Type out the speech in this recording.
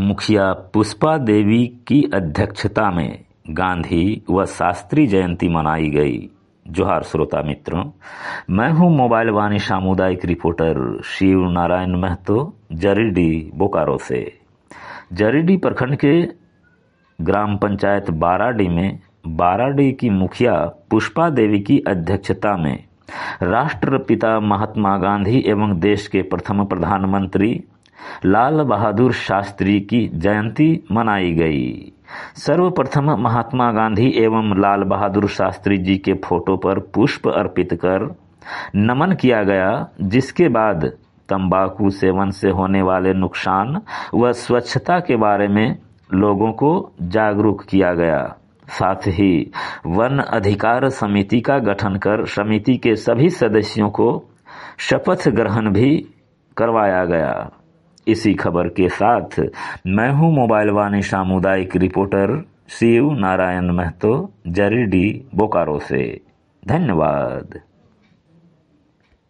मुखिया पुष्पा देवी की अध्यक्षता में गांधी व शास्त्री जयंती मनाई गई। जोहार श्रोता मित्रों, मैं हूं मोबाइल वाणी सामुदायिक रिपोर्टर शिव नारायण महतो, जरीडीह बोकारो से। जरीडीह प्रखंड के ग्राम पंचायत बाराडीह में बाराडीह की मुखिया पुष्पा देवी की अध्यक्षता में राष्ट्रपिता महात्मा गांधी एवं देश के प्रथम प्रधानमंत्री लाल बहादुर शास्त्री की जयंती मनाई गई। सर्वप्रथम महात्मा गांधी एवं लाल बहादुर शास्त्री जी के फोटो पर पुष्प अर्पित कर नमन किया गया, जिसके बाद तंबाकू सेवन से होने वाले नुकसान व स्वच्छता के बारे में लोगों को जागरूक किया गया। साथ ही वन अधिकार समिति का गठन कर समिति के सभी सदस्यों को शपथ ग्रहण भी करवाया गया। इसी खबर के साथ मैं हूं मोबाइल वाणी सामुदायिक रिपोर्टर शिव नारायण महतो, जरीडीह बोकारो से। धन्यवाद।